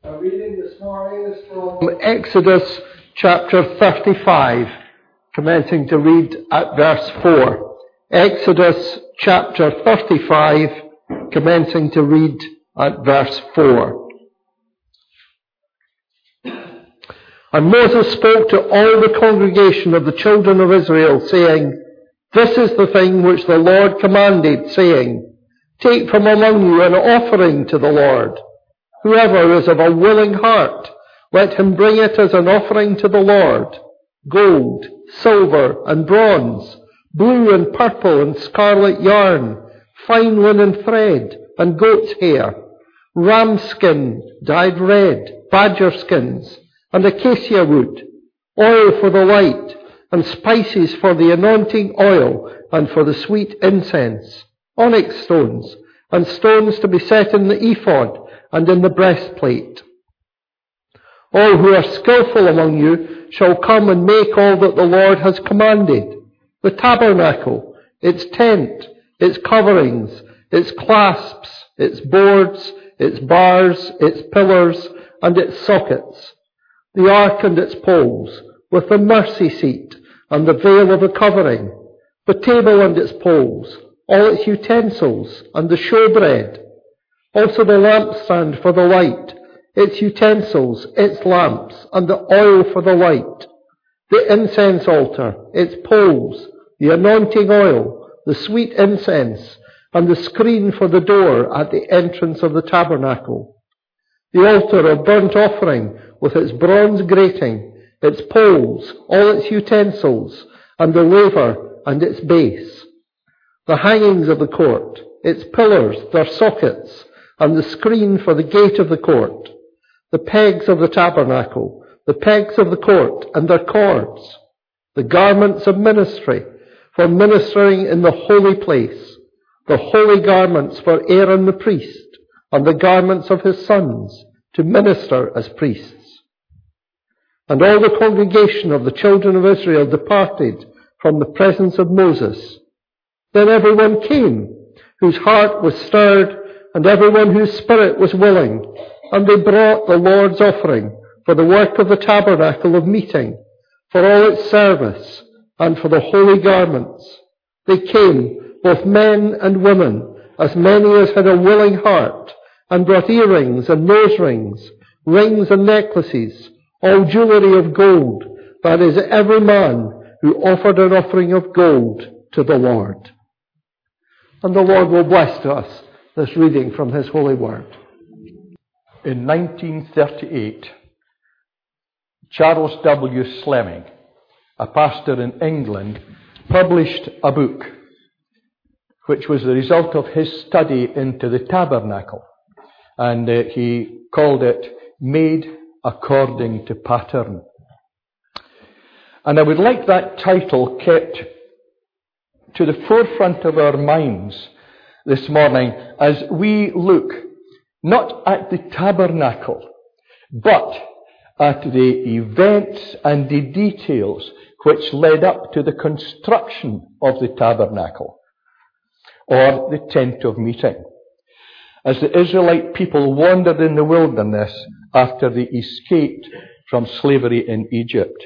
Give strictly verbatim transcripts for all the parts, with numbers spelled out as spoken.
Our reading this morning is from Exodus chapter thirty-five, commencing to read at verse four. Exodus chapter thirty-five, commencing to read at verse four. And Moses spoke to all the congregation of the children of Israel, saying, This is the thing which the Lord commanded, saying, Take from among you an offering to the Lord. Whoever is of a willing heart, let him bring it as an offering to the Lord. Gold, silver, and bronze, blue and purple and scarlet yarn, fine linen thread, and goat's hair, ram skin dyed red, badger skins, and acacia wood, oil for the light, and spices for the anointing oil and for the sweet incense, onyx stones, and stones to be set in the ephod and in the breastplate. All who are skillful among you shall come and make all that the Lord has commanded: the tabernacle, its tent, its coverings, its clasps, its boards, its bars, its pillars, and its sockets, the ark and its poles, with the mercy seat and the veil of the covering, the table and its poles, all its utensils, and the showbread, also the lampstand for the light, its utensils, its lamps, and the oil for the light, the incense altar, its poles, the anointing oil, the sweet incense, and the screen for the door at the entrance of the tabernacle, the altar of burnt offering with its bronze grating, its poles, all its utensils, and the laver and its base, the hangings of the court, its pillars, their sockets, and the screen for the gate of the court, the pegs of the tabernacle, the pegs of the court and their cords, the garments of ministry for ministering in the holy place, the holy garments for Aaron the priest, and the garments of his sons to minister as priests. And all the congregation of the children of Israel departed from the presence of Moses. Then everyone came, whose heart was stirred, and everyone whose spirit was willing, and they brought the Lord's offering for the work of the tabernacle of meeting, for all its service, and for the holy garments. They came, both men and women, as many as had a willing heart, and brought earrings and nose rings, rings and necklaces, all jewellery of gold, that is, every man who offered an offering of gold to the Lord. And the Lord will bless to us this reading from his holy word. In nineteen thirty-eight, Charles W. Slemming, a pastor in England, published a book which was the result of his study into the tabernacle, and uh, he called it Made According to Pattern. And I would like that title kept to the forefront of our minds this morning as we look not at the tabernacle, but at the events and the details which led up to the construction of the tabernacle, or the tent of meeting, as the Israelite people wandered in the wilderness after they escaped from slavery in Egypt.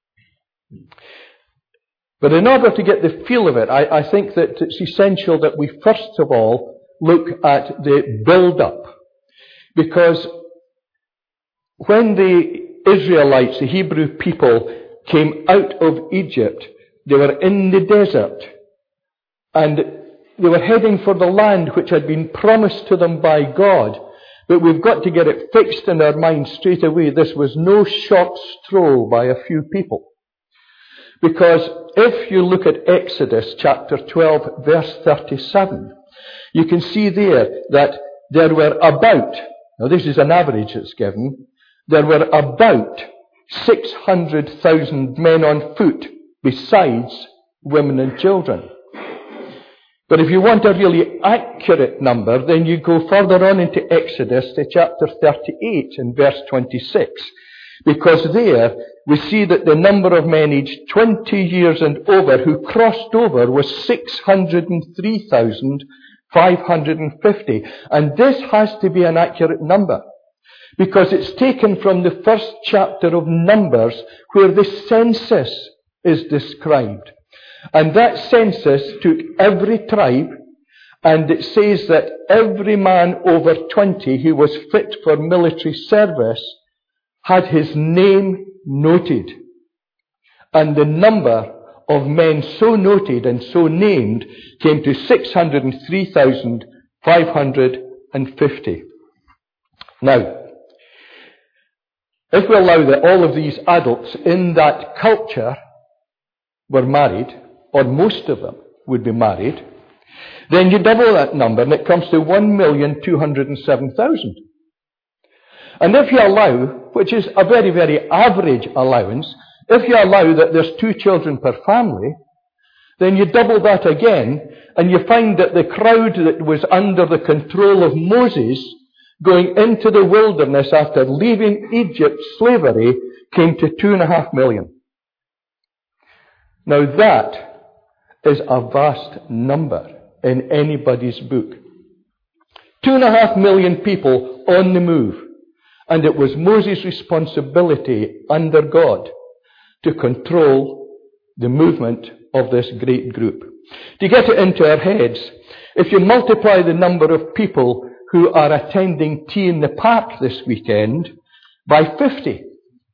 But in order to get the feel of it, I, I think that it's essential that we first of all look at the build-up. Because when the Israelites, the Hebrew people, came out of Egypt, they were in the desert, and they were heading for the land which had been promised to them by God. But we've got to get it fixed in our minds straight away. This was no short stroll by a few people. Because if you look at Exodus chapter twelve, verse thirty-seven, you can see there that there were about, now this is an average that's given, there were about six hundred thousand men on foot, besides women and children. But if you want a really accurate number, then you go further on into Exodus to chapter thirty-eight and verse twenty-six. Because there we see that the number of men aged twenty years and over who crossed over was six hundred three thousand five hundred fifty. And this has to be an accurate number. because it's taken from the first chapter of Numbers where the census is described. And that census took every tribe, and it says that every man over twenty who was fit for military service had his name noted. And the number of men so noted and so named came to six hundred three thousand five hundred fifty. Now, if we allow that all of these adults in that culture were married, or most of them would be married, then you double that number and it comes to one million two hundred seven thousand. And if you allow, which is a very, very average allowance, if you allow that there's two children per family, then you double that again, and you find that the crowd that was under the control of Moses going into the wilderness after leaving Egypt's slavery came to two and a half million. Now that is a vast number in anybody's book. Two and a half million people on the move. And it was Moses' responsibility under God to control the movement of this great group. To get it into our heads, if you multiply the number of people who are attending tea in the park this weekend by fifty,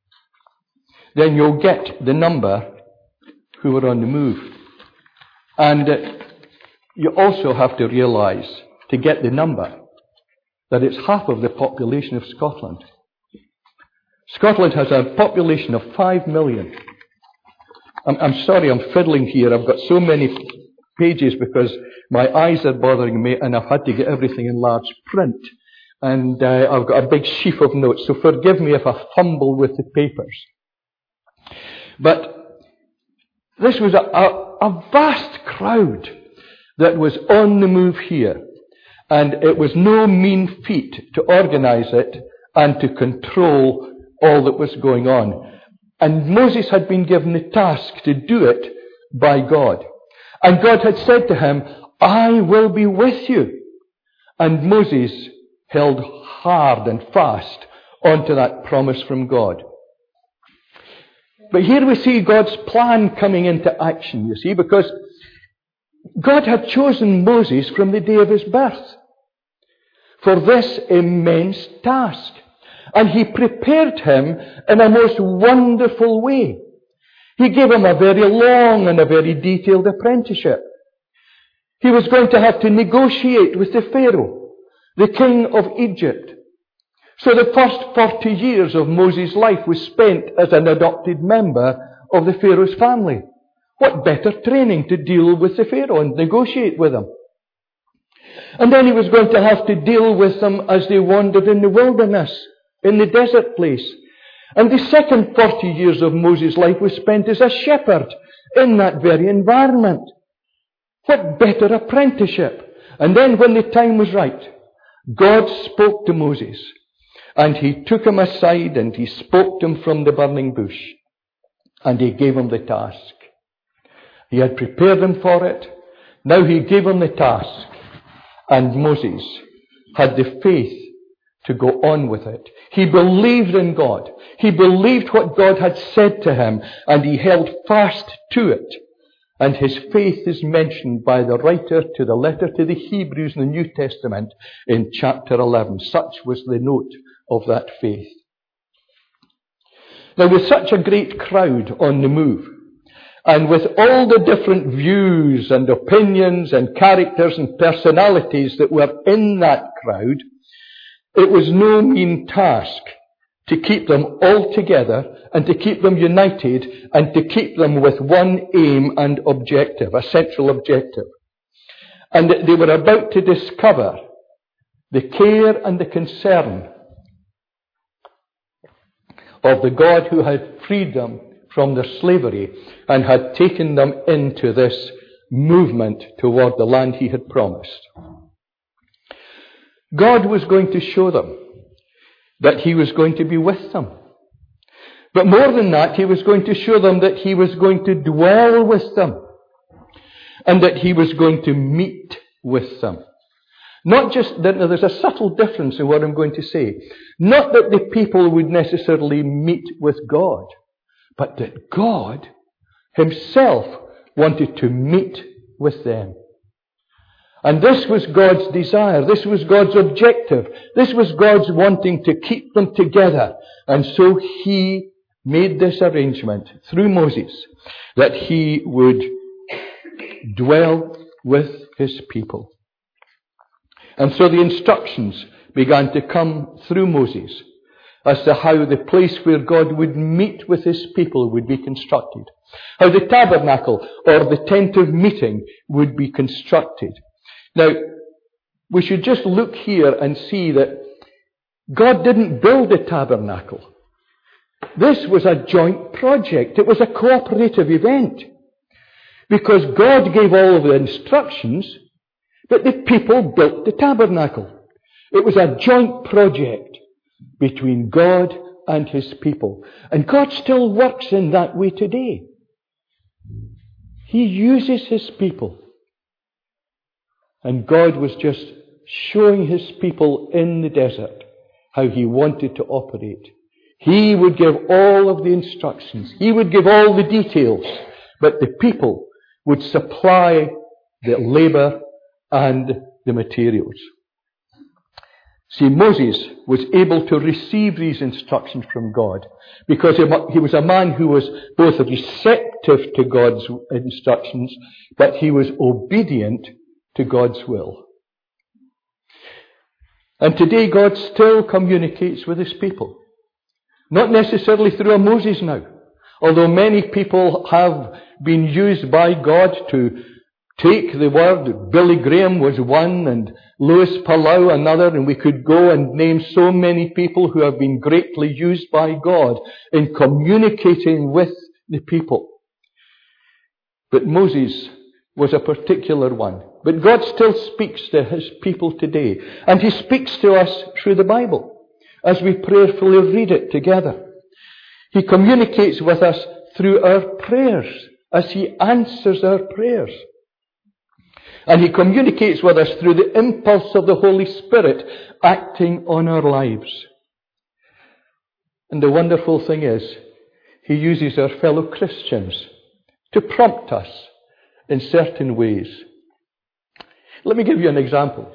then you'll get the number who are on the move. And uh, you also have to realize, to get the number, that it's half of the population of Scotland. Scotland has a population of five million. I'm, I'm sorry, I'm fiddling here. I've got so many pages because my eyes are bothering me and I've had to get everything in large print. And uh, I've got a big sheaf of notes, so forgive me if I fumble with the papers. But this was a, a, a vast crowd that was on the move here. And it was no mean feat to organize it and to control all that was going on. And Moses had been given the task to do it by God. And God had said to him, I will be with you. And Moses held hard and fast onto that promise from God. But here we see God's plan coming into action, you see, because God had chosen Moses from the day of his birth for this immense task. And he prepared him in a most wonderful way. He gave him a very long and a very detailed apprenticeship. He was going to have to negotiate with the Pharaoh, the king of Egypt. So the first forty years of Moses' life was spent as an adopted member of the Pharaoh's family. What better training to deal with the Pharaoh and negotiate with him? And then he was going to have to deal with them as they wandered in the wilderness, in the desert place. And the second forty years of Moses' life was spent as a shepherd in that very environment. What better apprenticeship? And then when the time was right, God spoke to Moses. And he took him aside and he spoke to him from the burning bush. And he gave him the task. He had prepared him for it. Now he gave him the task. And Moses had the faith to go on with it. He believed in God. He believed what God had said to him, and he held fast to it. And his faith is mentioned by the writer to the letter to the Hebrews in the New Testament in chapter eleven. Such was the note of that faith. Now, with such a great crowd on the move, and with all the different views and opinions and characters and personalities that were in that crowd, it was no mean task to keep them all together and to keep them united and to keep them with one aim and objective, a central objective. And they were about to discover the care and the concern of the God who had freed them from their slavery and had taken them into this movement toward the land he had promised. God was going to show them that he was going to be with them. But more than that, he was going to show them that he was going to dwell with them and that he was going to meet with them. Not just that, there's a subtle difference in what I'm going to say. Not that the people would necessarily meet with God, but that God himself wanted to meet with them. And this was God's desire. This was God's objective. This was God's wanting to keep them together. And so he made this arrangement through Moses that he would dwell with his people. And so the instructions began to come through Moses as to how the place where God would meet with his people would be constructed. How the tabernacle or the tent of meeting would be constructed. Now, we should just look here and see that God didn't build a tabernacle. This was a joint project. It was a cooperative event. Because God gave all of the instructions, but the people built the tabernacle. It was a joint project between God and his people. And God still works in that way today. He uses his people. And God was just showing his people in the desert how he wanted to operate. He would give all of the instructions. He would give all the details. But the people would supply the labor and the materials. See, Moses was able to receive these instructions from God because he was a man who was both receptive to God's instructions, but he was obedient to God's will. And today God still communicates with his people. Not necessarily through a Moses now. Although many people have been used by God to take the word. Billy Graham was one, and Louis Palau another, and we could go and name so many people who have been greatly used by God in communicating with the people. But Moses was a particular one. But God still speaks to his people today. And he speaks to us through the Bible as we prayerfully read it together. He communicates with us through our prayers as he answers our prayers. And he communicates with us through the impulse of the Holy Spirit acting on our lives. And the wonderful thing is, he uses our fellow Christians to prompt us in certain ways. Let me give you an example.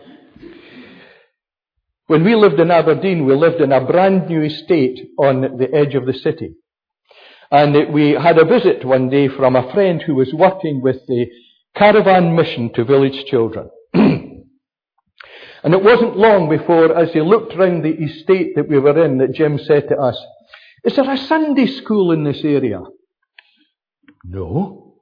When we lived in Aberdeen, we lived in a brand new estate on the edge of the city. And we had a visit one day from a friend who was working with the caravan mission to village children. And it wasn't long before, as he looked round the estate that we were in, that Jim said to us, "Is there a Sunday school in this area?" "No."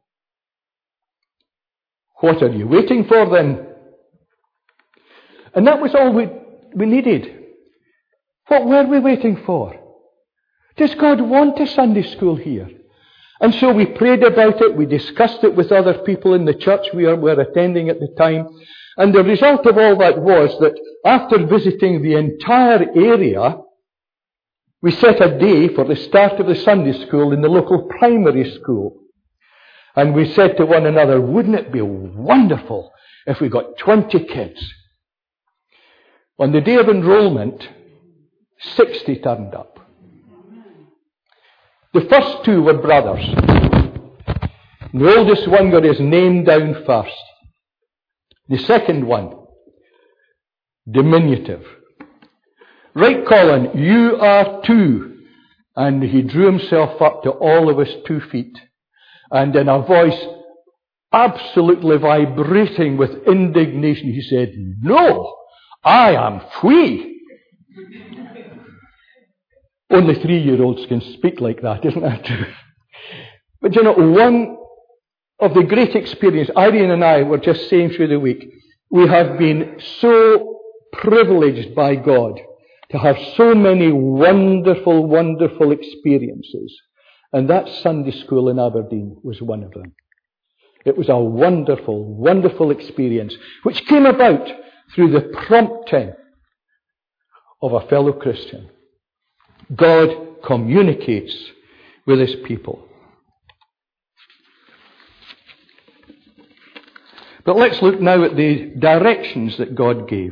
"What are you waiting for then?" And that was all we, we needed. What were we waiting for? Does God want a Sunday school here? And so we prayed about it, we discussed it with other people in the church we were attending at the time, and the result of all that was that after visiting the entire area, we set a day for the start of the Sunday school in the local primary school. And we said to one another, wouldn't it be wonderful if we got twenty kids? On the day of enrollment, sixty turned up. The first two were brothers. The oldest one got his name down first. The second one, diminutive. "Right, Colin, you are two." And he drew himself up to all of his two feet. And in a voice absolutely vibrating with indignation, he said, "No, I am free." Only three-year-olds can speak like that, isn't it? But you know, one of the great experience, Irene and I were just saying through the week, we have been so privileged by God to have so many wonderful, wonderful experiences. And that Sunday school in Aberdeen was one of them. It was a wonderful, wonderful experience, which came about through the prompting of a fellow Christian. God communicates with his people. But let's look now at the directions that God gave.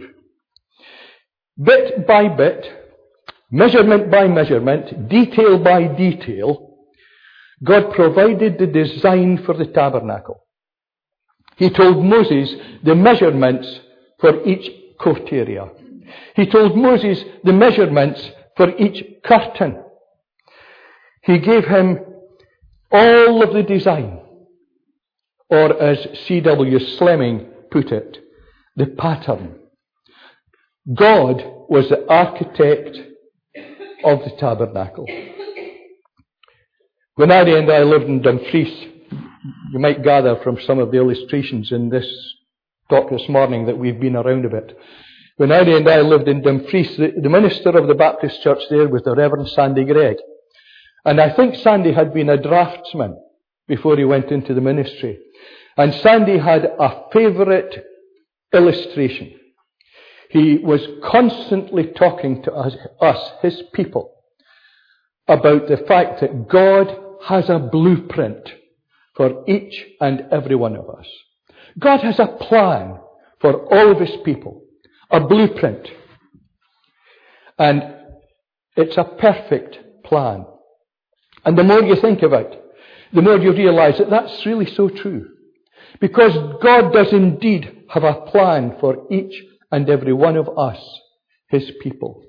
Bit by bit, measurement by measurement, detail by detail, God provided the design for the tabernacle. He told Moses the measurements for each court area. He told Moses the measurements for each curtain. He gave him all of the design, or as C W Slemming put it, the pattern. God was the architect of the tabernacle. When Ari and I lived in Dumfries, you might gather from some of the illustrations in this talk this morning that we've been around a bit. When Ari and I lived in Dumfries, the, the minister of the Baptist church there was the Reverend Sandy Gregg. And I think Sandy had been a draftsman before he went into the ministry. And Sandy had a favourite illustration. He was constantly talking to us, us, his people, about the fact that God has a blueprint for each and every one of us. God has a plan for all of his people, a blueprint. And it's a perfect plan. And the more you think of it, the more you realize that that's really so true. Because God does indeed have a plan for each and every one of us, his people.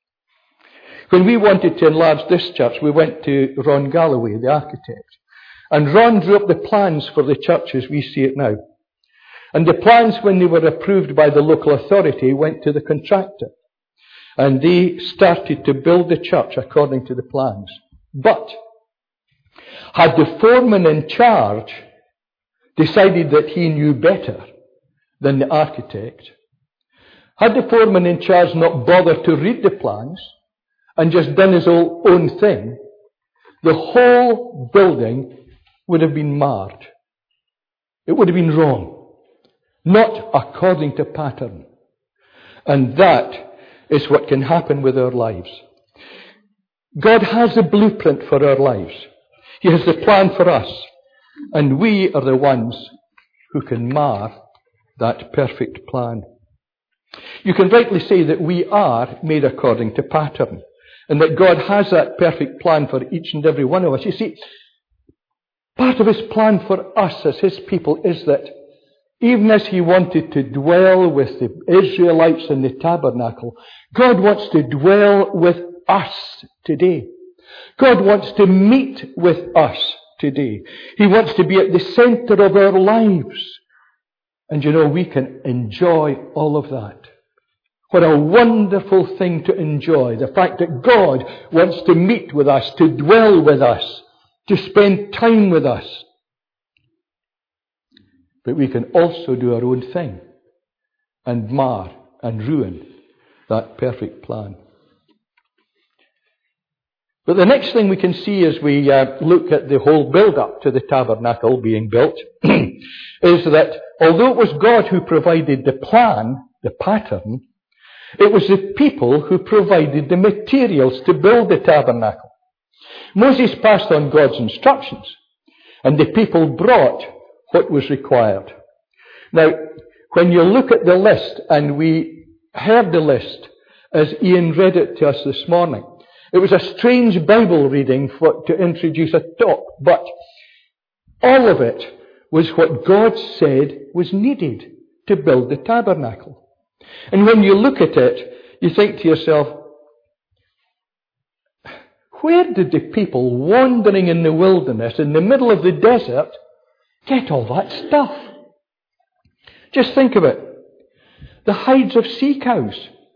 When we wanted to enlarge this church, we went to Ron Galloway, the architect. And Ron drew up the plans for the church as we see it now. And the plans, when they were approved by the local authority, went to the contractor. And they started to build the church according to the plans. But had the foreman in charge decided that he knew better than the architect, had the foreman in charge not bothered to read the plans and just done his own thing, the whole building would have been marred. It would have been wrong. Not according to pattern. And that is what can happen with our lives. God has a blueprint for our lives. He has the plan for us. And we are the ones who can mar that perfect plan. You can rightly say that we are made according to pattern. And that God has that perfect plan for each and every one of us. You see, part of his plan for us as his people is that even as he wanted to dwell with the Israelites in the tabernacle, God wants to dwell with us today. God wants to meet with us today. He wants to be at the center of our lives. And you know, we can enjoy all of that. What a wonderful thing to enjoy. The fact that God wants to meet with us, to dwell with us, to spend time with us. But we can also do our own thing and mar and ruin that perfect plan. But the next thing we can see as we uh, look at the whole build-up to the tabernacle being built is that although it was God who provided the plan, the pattern, it was the people who provided the materials to build the tabernacle. Moses passed on God's instructions, and the people brought what was required. Now, when you look at the list, and we heard the list as Ian read it to us this morning, it was a strange Bible reading for, to introduce a talk, but all of it was what God said was needed to build the tabernacle. And when you look at it, you think to yourself, where did the people wandering in the wilderness, in the middle of the desert, get all that stuff? Just think of it. The hides of sea cows.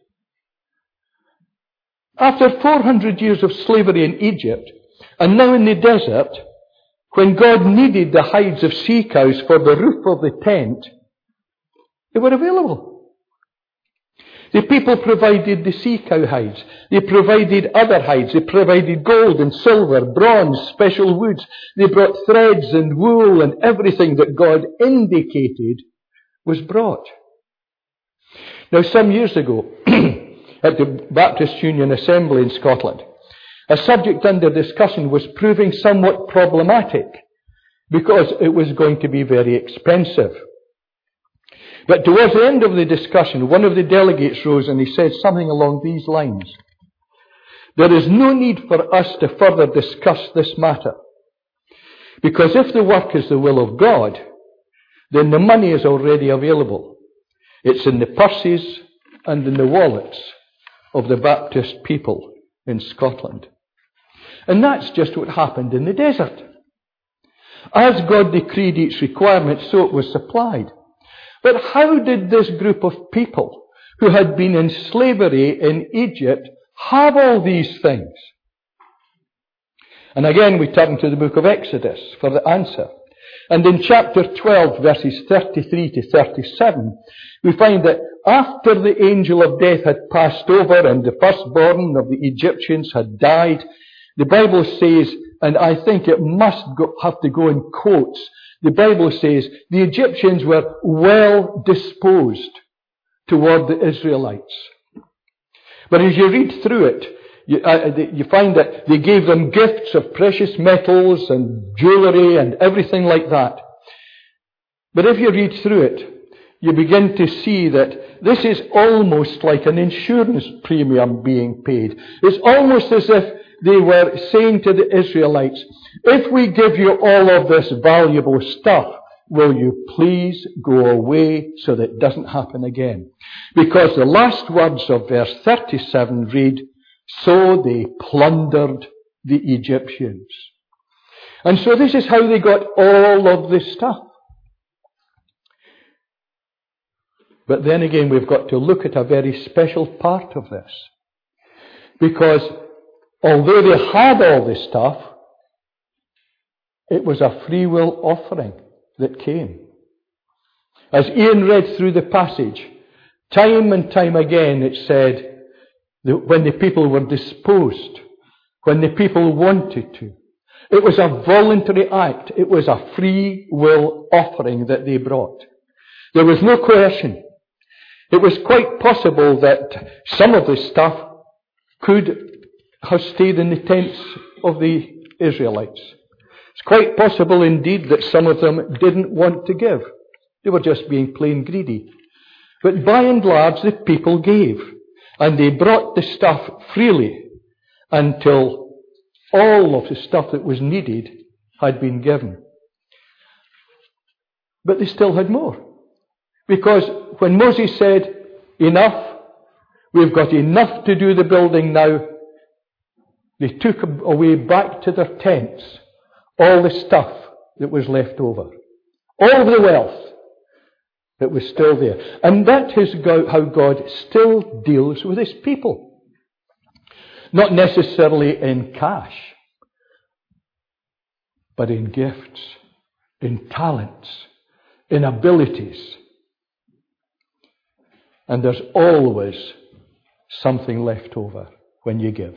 After four hundred years of slavery in Egypt, and now in the desert, when God needed the hides of sea cows for the roof of the tent, they were available. The people provided the sea cow hides. They provided other hides. They provided gold and silver, bronze, special woods. They brought threads and wool and everything that God indicated was brought. Now, some years ago, at the Baptist Union Assembly in Scotland, a subject under discussion was proving somewhat problematic because it was going to be very expensive. But towards the end of the discussion, one of the delegates rose and he said something along these lines. There is no need for us to further discuss this matter, because if the work is the will of God, then the money is already available. It's in the purses and in the wallets of the Baptist people in Scotland. And that's just what happened in the desert. As God decreed each requirement, so it was supplied. But how did this group of people who had been in slavery in Egypt have all these things? And again we turn to the book of Exodus for the answer. And in chapter twelve, verses thirty-three to thirty-seven, we find that after the angel of death had passed over and the firstborn of the Egyptians had died, the Bible says, and I think it must go, have to go in quotes, the Bible says the Egyptians were well disposed toward the Israelites. But as you read through it, you, uh, you find that they gave them gifts of precious metals and jewellery and everything like that. But if you read through it, you begin to see that this is almost like an insurance premium being paid. It's almost as if they were saying to the Israelites, if we give you all of this valuable stuff, will you please go away so that it doesn't happen again? Because the last words of verse thirty-seven read, so they plundered the Egyptians. And so this is how they got all of this stuff. But then again, we've got to look at a very special part of this. Because although they had all this stuff, it was a free will offering that came. As Ian read through the passage, time and time again it said that when the people were disposed, when the people wanted to, it was a voluntary act. It was a free will offering that they brought. There was no coercion. It was quite possible that some of this stuff could have stayed in the tents of the Israelites. It's quite possible indeed that some of them didn't want to give. They were just being plain greedy. But by and large, the people gave. And they brought the stuff freely until all of the stuff that was needed had been given. But they still had more. Because when Moses said, enough, we've got enough to do the building now, they took away back to their tents all the stuff that was left over. All of the wealth that was still there. And that is how God still deals with His people. Not necessarily in cash, but in gifts, in talents, in abilities. And there's always something left over when you give.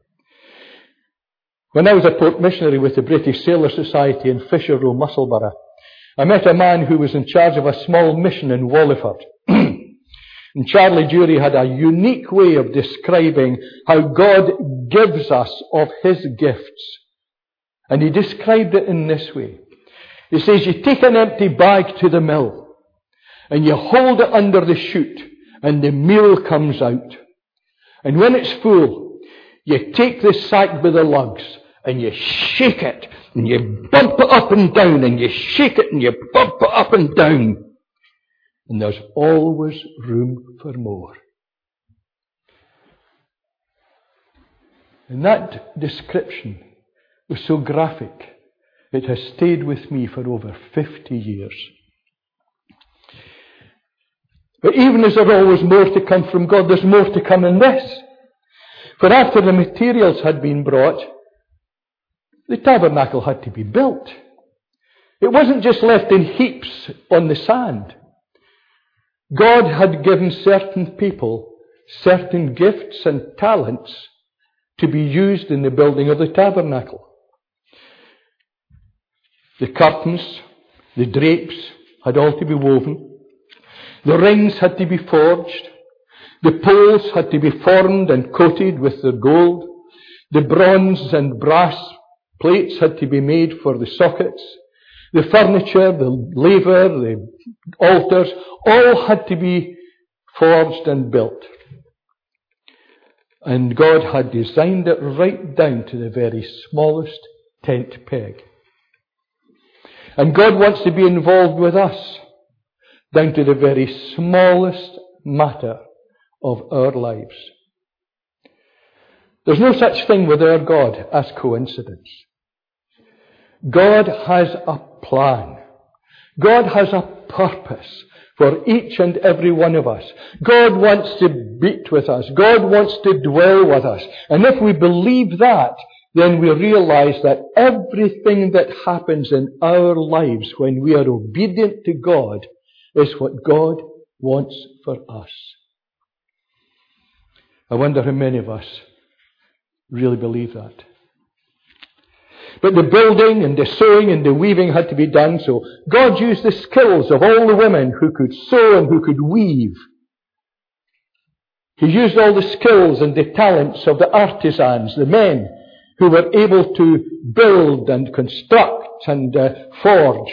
When I was a port missionary with the British Sailor Society in Fisher Row, Musselburgh, I met a man who was in charge of a small mission in Walliford. And Charlie Jury had a unique way of describing how God gives us of His gifts. And he described it in this way. He says, you take an empty bag to the mill, and you hold it under the chute, and the meal comes out. And when it's full, you take the sack by the lugs, and you shake it, and you bump it up and down, and you shake it, and you bump it up and down. And there's always room for more. And that description was so graphic, it has stayed with me for over fifty years. But even as there's always more to come from God, there's more to come in this. For after the materials had been brought, the tabernacle had to be built. It wasn't just left in heaps on the sand. God had given certain people certain gifts and talents to be used in the building of the tabernacle. The curtains, the drapes had all to be woven. The rings had to be forged. The poles had to be formed and coated with the gold. The bronze and brass plates had to be made for the sockets. The furniture, the laver, the altars, all had to be forged and built. And God had designed it right down to the very smallest tent peg. And God wants to be involved with us down to the very smallest matter of our lives. There's no such thing with our God as coincidence. God has a plan. God has a purpose for each and every one of us. God wants to meet with us. God wants to dwell with us. And if we believe that, then we realize that everything that happens in our lives when we are obedient to God is what God wants for us. I wonder how many of us really believe that. But the building and the sewing and the weaving had to be done, so God used the skills of all the women who could sew and who could weave. He used all the skills and the talents of the artisans, the men who were able to build and construct and uh, forge,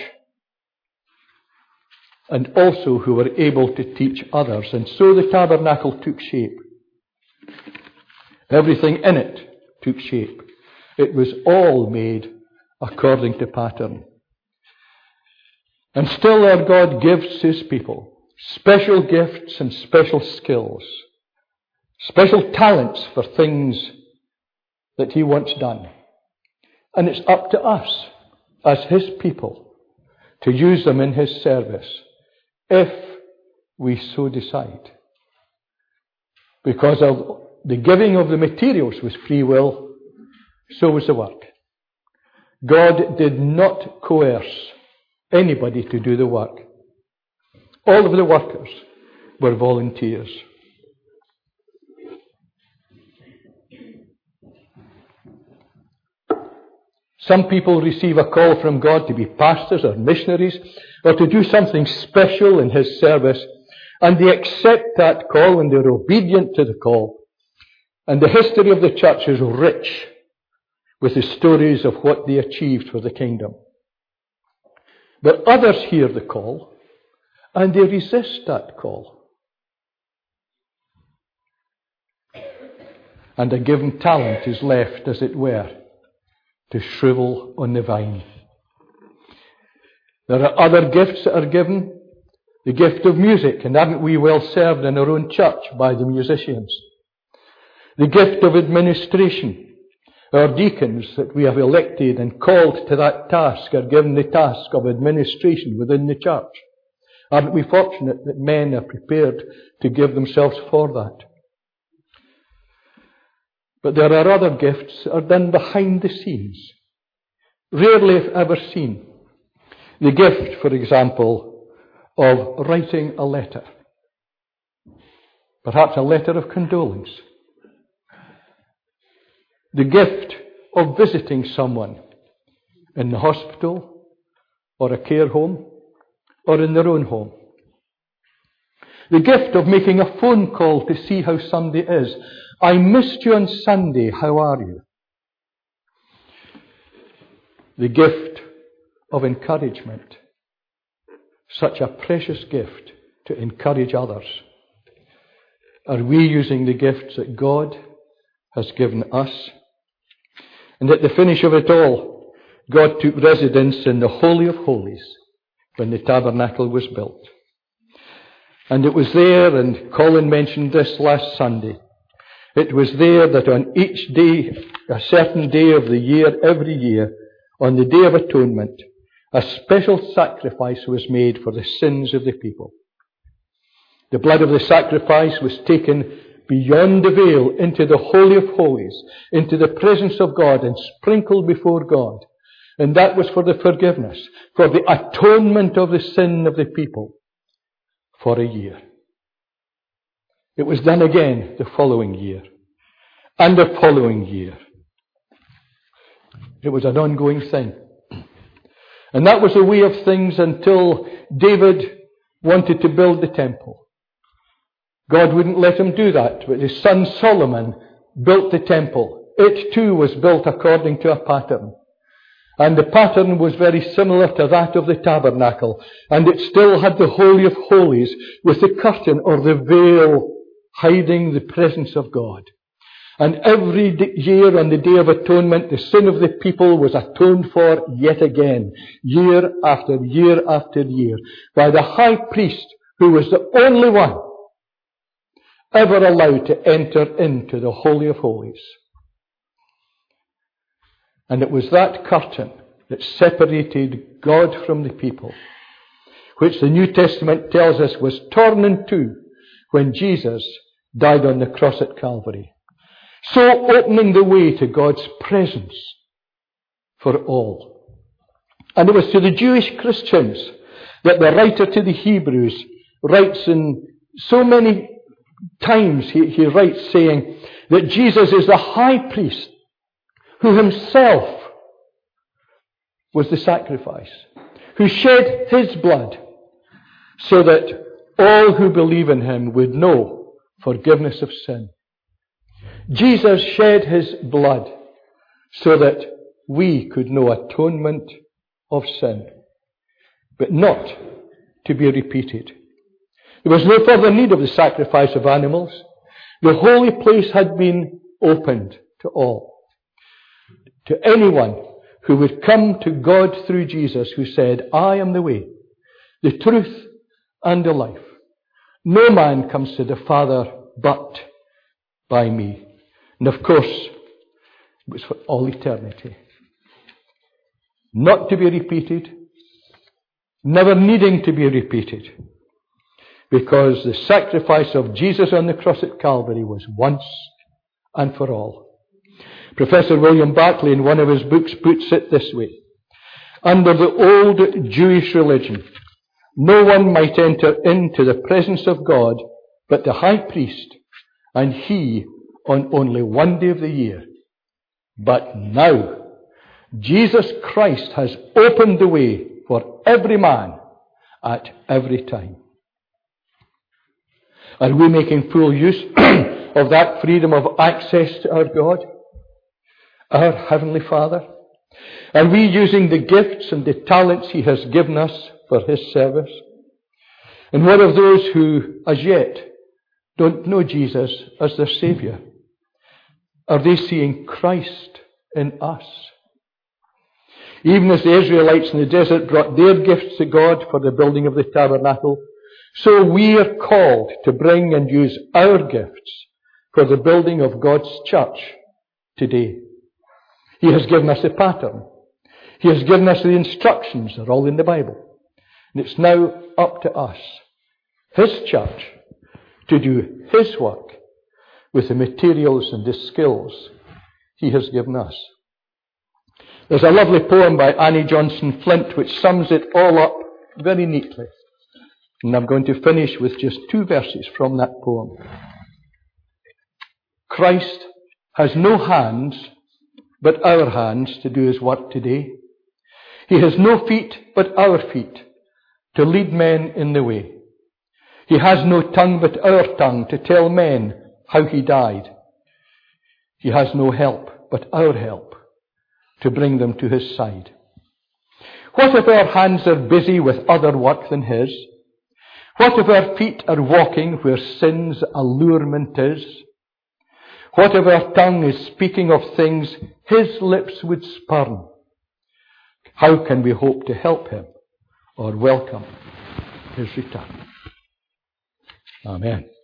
and also who were able to teach others. And so the tabernacle took shape. Everything in it took shape. It was all made according to pattern. And still our God gives His people special gifts and special skills, special talents for things that He wants done. And it's up to us as His people to use them in His service, if we so decide. Because of the giving of the materials was free will, so was the work. God did not coerce anybody to do the work. All of the workers were volunteers. Some people receive a call from God to be pastors or missionaries or to do something special in His service, and they accept that call and they're obedient to the call. And the history of the church is rich with the stories of what they achieved for the kingdom. But others hear the call and they resist that call. And a given talent is left, as it were, to shrivel on the vine. There are other gifts that are given. The gift of music, and haven't we well served in our own church by the musicians? The gift of administration. Our deacons that we have elected and called to that task are given the task of administration within the church. Aren't we fortunate that men are prepared to give themselves for that? But there are other gifts that are done behind the scenes, rarely if ever seen. The gift, for example, of writing a letter. Perhaps a letter of condolence. The gift of visiting someone in the hospital or a care home or in their own home. The gift of making a phone call to see how somebody is. I missed you on Sunday, how are you? The gift of encouragement. Such a precious gift to encourage others. Are we using the gifts that God has given us? And at the finish of it all, God took residence in the Holy of Holies when the tabernacle was built. And it was there, and Colin mentioned this last Sunday, it was there that on each day, a certain day of the year, every year, on the Day of Atonement, a special sacrifice was made for the sins of the people. The blood of the sacrifice was taken beyond the veil into the Holy of Holies, into the presence of God, and sprinkled before God. And that was for the forgiveness, for the atonement of the sin of the people for a year. It was done again the following year, and the following year. It was an ongoing thing. And that was the way of things until David wanted to build the temple. God wouldn't let him do that, but his son Solomon built the temple. It too was built according to a pattern. And the pattern was very similar to that of the tabernacle. And it still had the Holy of Holies with the curtain or the veil hiding the presence of God. And every year on the Day of Atonement, the sin of the people was atoned for yet again, year after year after year, by the high priest who was the only one ever allowed to enter into the Holy of Holies. And it was that curtain that separated God from the people, which the New Testament tells us was torn in two when Jesus died on the cross at Calvary, so opening the way to God's presence for all. And it was to the Jewish Christians that the writer to the Hebrews writes in so many times, he, he writes saying that Jesus is the high priest who himself was the sacrifice, who shed his blood so that all who believe in him would know forgiveness of sin. Jesus shed his blood so that we could know atonement of sin, but not to be repeated. There was no further need of the sacrifice of animals. The holy place had been opened to all. To anyone who would come to God through Jesus, who said, I am the way, the truth, and the life. No man comes to the Father but by me. And of course, it was for all eternity. Not to be repeated, never needing to be repeated, because the sacrifice of Jesus on the cross at Calvary was once and for all. Professor William Barclay, in one of his books, puts it this way. Under the old Jewish religion, no one might enter into the presence of God but the high priest, and he on only one day of the year. But now, Jesus Christ has opened the way for every man at every time. Are we making full use of that freedom of access to our God, our Heavenly Father? Are we using the gifts and the talents he has given us for his service? And what of those who, as yet, don't know Jesus as their Saviour? Are they seeing Christ in us? Even as the Israelites in the desert brought their gifts to God for the building of the tabernacle, so we are called to bring and use our gifts for the building of God's church today. He has given us a pattern. He has given us the instructions. They're all in the Bible. And it's now up to us, his church, to do his work with the materials and the skills he has given us. There's a lovely poem by Annie Johnson Flint which sums it all up very neatly. And I'm going to finish with just two verses from that poem. Christ has no hands but our hands to do his work today. He has no feet but our feet to lead men in the way. He has no tongue but our tongue to tell men how he died. He has no help but our help to bring them to his side. What if our hands are busy with other work than his? What if our feet are walking where sin's allurement is? What if our tongue is speaking of things his lips would spurn? How can we hope to help him or welcome his return? Amen.